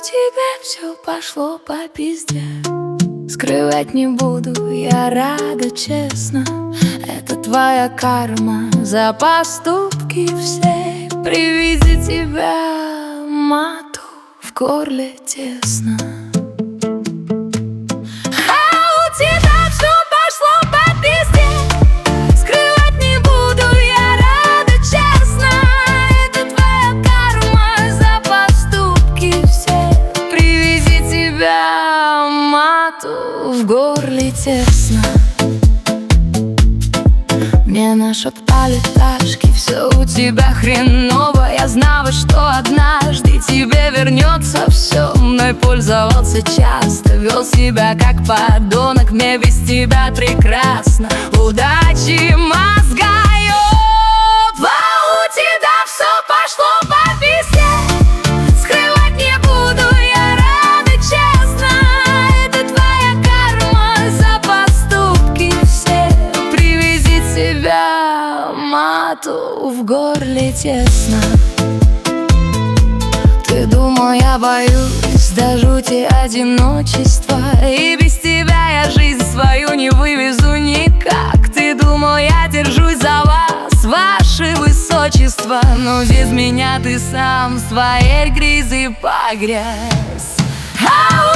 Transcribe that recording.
тебя все пошло по пизде. Скрывать не буду, я рада, честно. Это твоя карма за поступки все. При виде тебя мату в горле тесно. В горле тесно. Мне нашептали пташки: все у тебя хреново. Я знала, что однажды тебе вернется все. Мной пользовался часто, вел себя как подонок. Мне без тебя прекрасно. Удачи мозгает, а у тебя все пошло по пизде. В горле тесно. Ты думал, я боюсь до жути одиночества, и без тебя я жизнь свою не вывезу никак. Ты думал, я держусь за вас, ваше высочество, но без меня ты сам в своей грязи погряз.